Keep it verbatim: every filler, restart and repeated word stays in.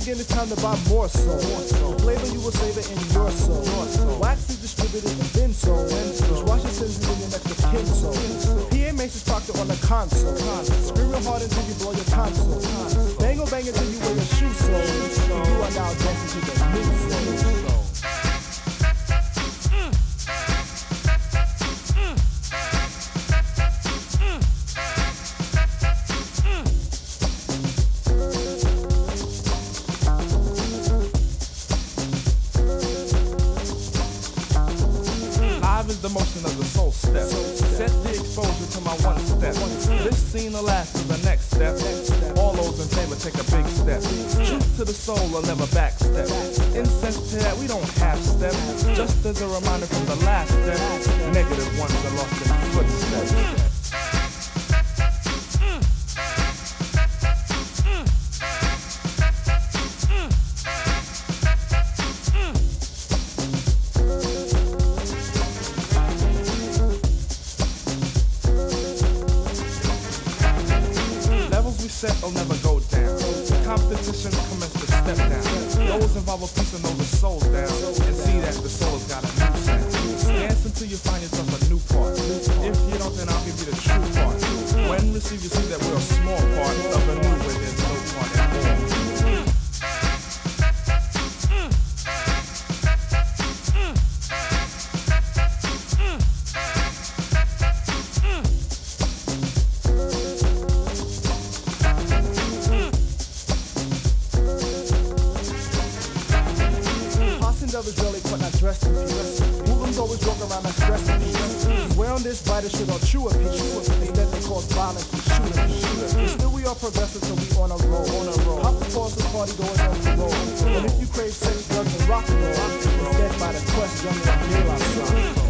again, it's time to buy more soul. The flavor you will savor in your soul. Wax is distributed and then sold. Dishwasher sends it in your next of kin soul. P A makes his proctor on the console. Screaming hard until you blow your tonsil. Bang or bang until you wear your shoe sole. You are now dancing to the new soul. Is the motion of the soul step. Set the exposure to my one step. This scene will last to the next step. All those in favor take a big step. Truth to the soul will never backstep. Incense to that we don't half step. Just as a reminder from the last step, negative ones are lost in footsteps. Set will never go down. Competition commence to step down. Those involved a piece of know the soul down and see that the soul has got a new sound. Dance until you find yourself a new part. If you don't, then I'll give you the true part. When receive, you see that we're a small part of a new where there's no part at all. Others really but not dressed in peace. Muslims always walk around not stressed in peace. Wear on this bite shit or chew a piece. Instead they cause violence and shoot a piece. But still we are progressive till we on a roll. On a roll. Hop the pause the party doors on the roll. And if you crave sex, drugs, and rock and roll, instead by the quest, young and real outside.